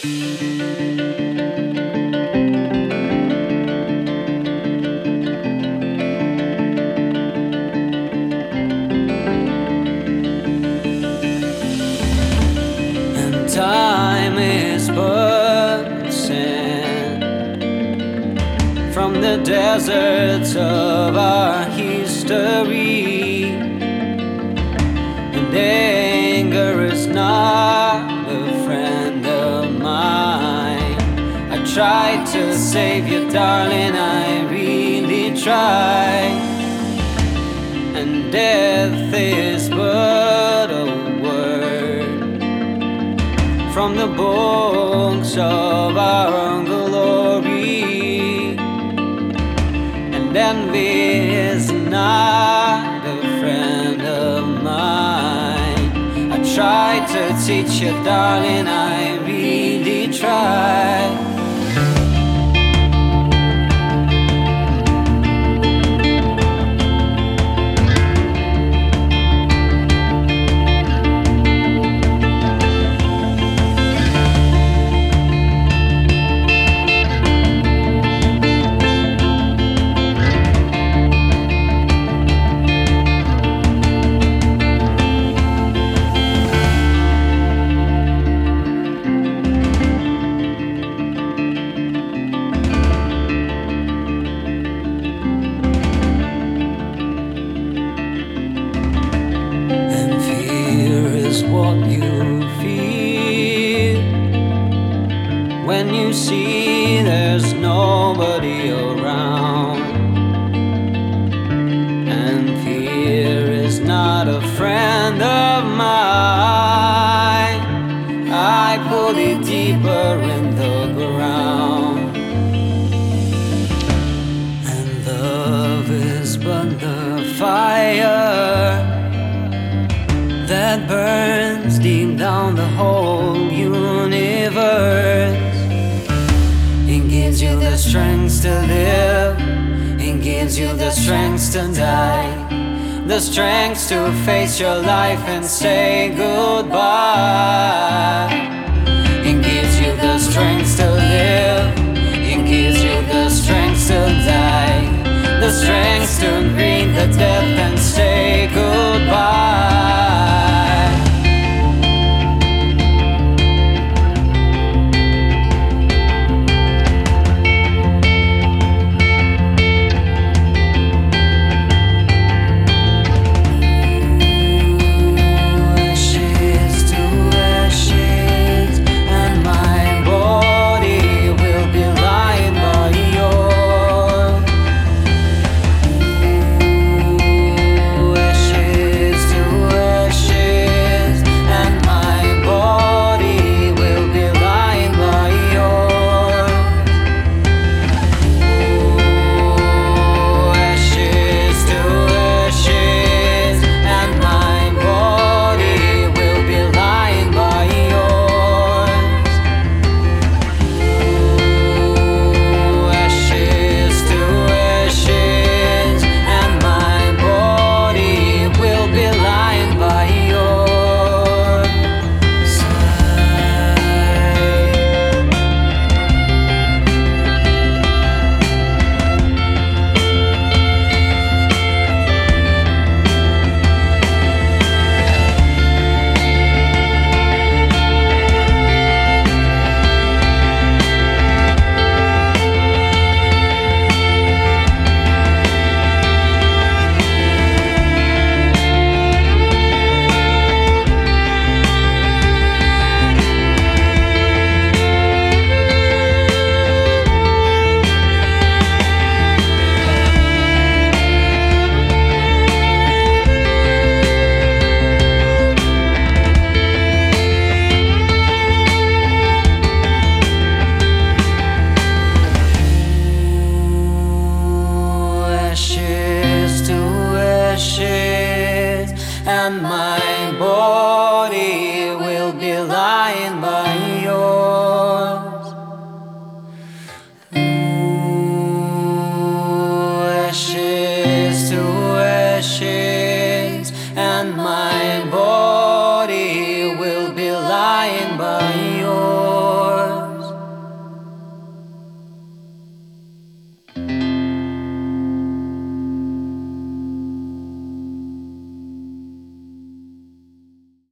And time is but sand from the deserts of our history, and anger is not a friend of mine. I tried to save you, darling, I really tried. And death is but a word from the books of our glory, and envy is not a friend of mine. I tried to teach you, darling, I really tried. What you feel when you see there's nobody around, and fear is not a friend of mine. I put it deeper in the ground, and love is but the fire that burns deep down the whole universe. It gives you the strength to live, it gives you the strength to die, the strength to face your life and say goodbye. It gives you the strength to live, it gives you the strength to die, the strength to greet the death and say goodbye. And my body will be lying by yours.